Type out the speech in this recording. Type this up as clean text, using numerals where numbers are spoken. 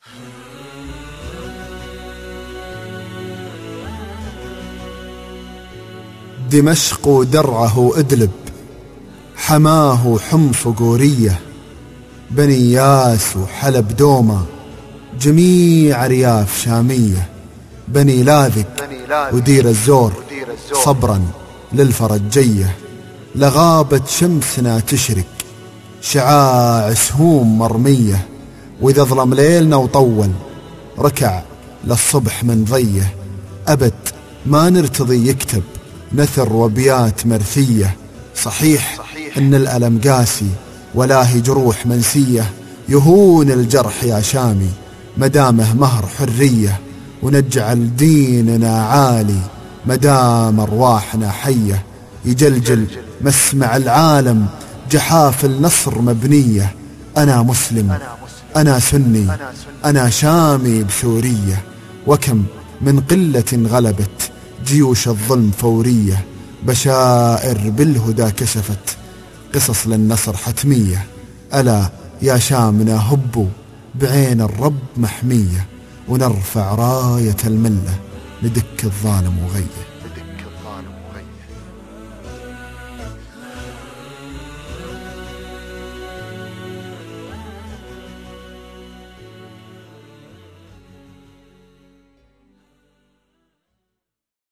دمشق ودرعه إدلب، حماه حمص قورية، بني ياس وحلب دوما، جميع رياف شامية، بني لاذق ودير الزور، صبرا للفرج جيه، لغابة شمسنا تشرق، شعاع سهوم مرمية، وإذا ظلم ليلنا وطول، ركع للصبح من ضيه، أبد ما نرتضي يكتب نثر وبيات مرثية، صحيح إن الألم قاسي ولاهي جروح منسية، يهون الجرح يا شامي مدامه مهر حرية، ونجعل ديننا عالي مدام أرواحنا حية، يجلجل مسمع العالم جحاف النصر مبنية، أنا مسلم أنا سني أنا شامي بسورية، وكم من قلة غلبت جيوش الظلم فورية، بشائر بالهدى كشفت قصص للنصر حتمية، ألا يا شامنا هبوا بعين الرب محمية، ونرفع راية الملة ندك الظالم وغيه.